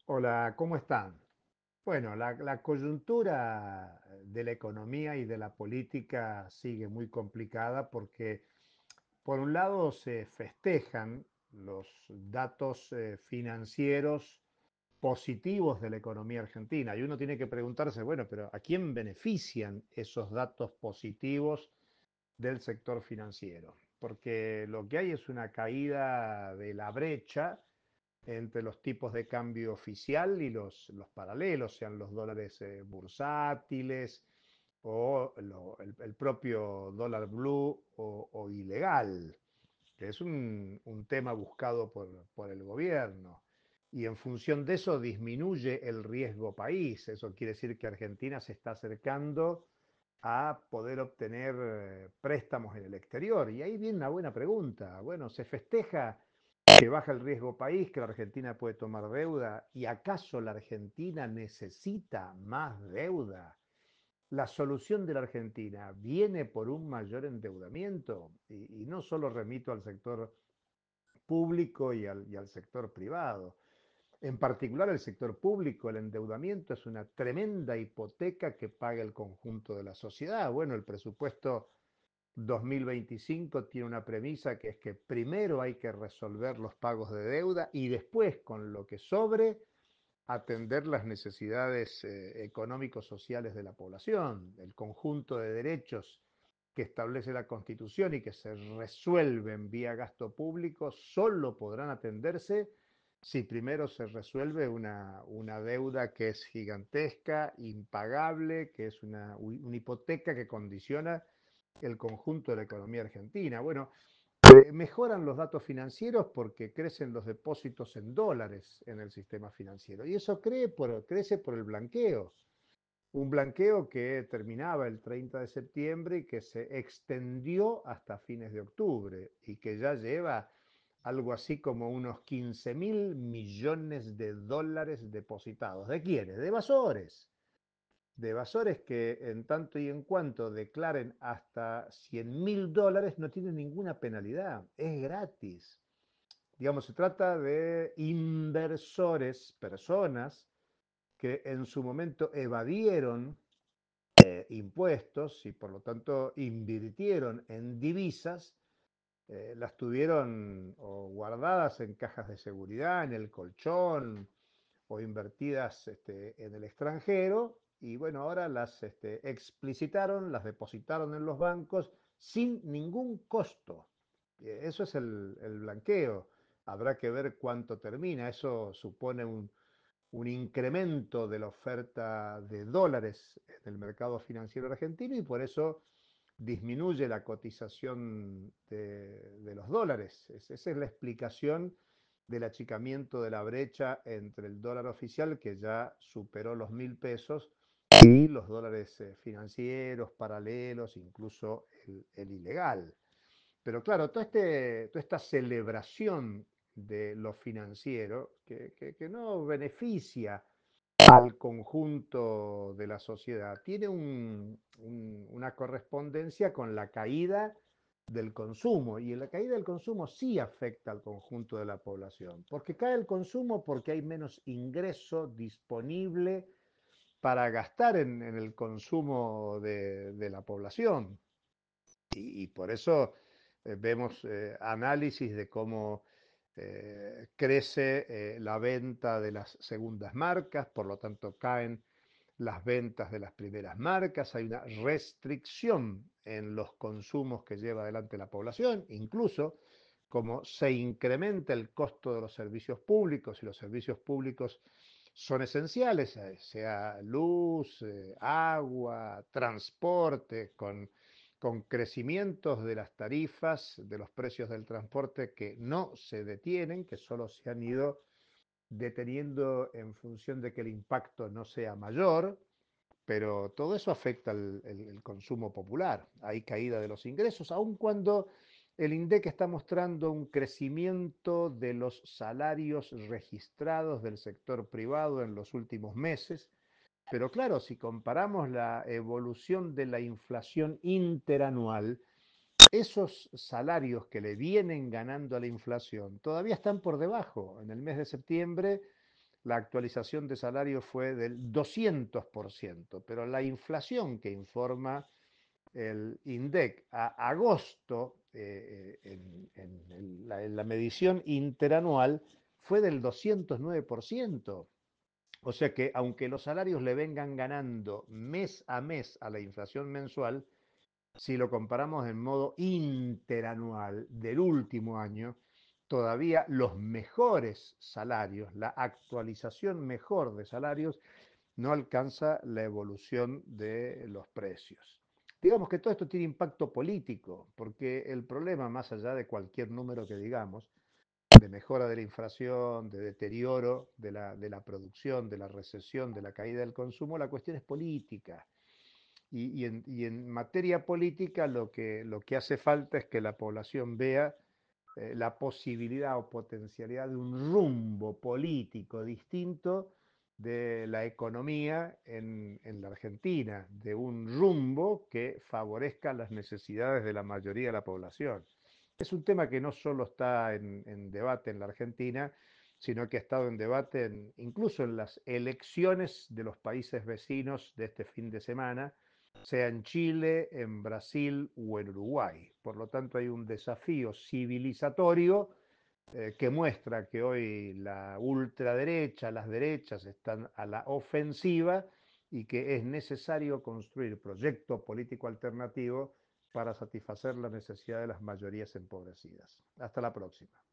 Hola, ¿cómo están? Bueno, la coyuntura de la economía y de la política sigue muy complicada porque, por un lado, se festejan los datos financieros positivos de la economía argentina y uno tiene que preguntarse, bueno, pero ¿a quién benefician esos datos positivos del sector financiero? Porque lo que hay es una caída de la brecha entre los tipos de cambio oficial y los paralelos, sean los dólares bursátiles o el propio dólar blue o ilegal, que es un tema buscado por el gobierno. Y en función de eso disminuye el riesgo país. Eso quiere decir que Argentina se está acercando a poder obtener préstamos en el exterior. Y ahí viene una buena pregunta. Bueno, ¿se festeja que baja el riesgo país, que la Argentina puede tomar deuda? ¿Y acaso la Argentina necesita más deuda? La solución de la Argentina viene por un mayor endeudamiento y no solo remito al sector público y al sector privado. En particular el sector público, el endeudamiento es una tremenda hipoteca que paga el conjunto de la sociedad. Bueno, el presupuesto 2025 tiene una premisa que es que primero hay que resolver los pagos de deuda y después, con lo que sobre, atender las necesidades económicos sociales de la población. El conjunto de derechos que establece la Constitución y que se resuelven vía gasto público solo podrán atenderse si primero se resuelve una deuda que es gigantesca, impagable, que es una hipoteca que condiciona el conjunto de la economía argentina. Bueno, mejoran los datos financieros porque crecen los depósitos en dólares en el sistema financiero. Y eso crece por el blanqueo. Un blanqueo que terminaba el 30 de septiembre y que se extendió hasta fines de octubre y que ya lleva algo así como unos 15.000 millones de dólares depositados. ¿De quiénes? De evasores que en tanto y en cuanto declaren hasta 100.000 dólares no tienen ninguna penalidad, es gratis. Digamos, se trata de inversores, personas que en su momento evadieron impuestos y por lo tanto invirtieron en divisas, las tuvieron o guardadas en cajas de seguridad, en el colchón o invertidas en el extranjero y bueno, ahora las explicitaron, las depositaron en los bancos sin ningún costo. Eso es el blanqueo. Habrá que ver cuánto termina. Eso supone un incremento de la oferta de dólares en el mercado financiero argentino y por eso disminuye la cotización de los dólares. Esa es la explicación del achicamiento de la brecha entre el dólar oficial, que ya superó los 1.000 pesos, y los dólares financieros, paralelos, incluso el ilegal. Pero claro, toda esta celebración de lo financiero que no beneficia al conjunto de la sociedad tiene una correspondencia con la caída del consumo. Y la caída del consumo sí afecta al conjunto de la población, porque cae el consumo porque hay menos ingreso disponible para gastar en el consumo de la población. Y por eso vemos análisis de cómo crece la venta de las segundas marcas, por lo tanto caen las ventas de las primeras marcas, hay una restricción en los consumos que lleva adelante la población, incluso como se incrementa el costo de los servicios públicos y los servicios públicos son esenciales, sea luz, agua, transporte, con crecimientos de las tarifas, de los precios del transporte que no se detienen, que solo se han ido deteniendo en función de que el impacto no sea mayor, pero todo eso afecta el consumo popular. Hay caída de los ingresos, aun cuando el INDEC está mostrando un crecimiento de los salarios registrados del sector privado en los últimos meses. Pero claro, si comparamos la evolución de la inflación interanual, esos salarios que le vienen ganando a la inflación todavía están por debajo. En el mes de septiembre la actualización de salarios fue del 200%, pero la inflación que informa el INDEC a agosto, en la medición interanual, fue del 209%. O sea que aunque los salarios le vengan ganando mes a mes a la inflación mensual, si lo comparamos en modo interanual del último año, todavía los mejores salarios, la actualización mejor de salarios, no alcanza la evolución de los precios. Digamos que todo esto tiene impacto político, porque el problema, más allá de cualquier número que digamos, de mejora de la inflación, de deterioro de la producción, de la recesión, de la caída del consumo, la cuestión es política. Y en materia política lo que hace falta es que la población vea la posibilidad o potencialidad de un rumbo político distinto de la economía en la Argentina, de un rumbo que favorezca las necesidades de la mayoría de la población. Es un tema que no solo está en debate en la Argentina, sino que ha estado en debate incluso en las elecciones de los países vecinos de este fin de semana, sea en Chile, en Brasil o en Uruguay. Por lo tanto, hay un desafío civilizatorio que muestra que hoy la ultraderecha, las derechas están a la ofensiva y que es necesario construir proyecto político alternativo para satisfacer la necesidad de las mayorías empobrecidas. Hasta la próxima.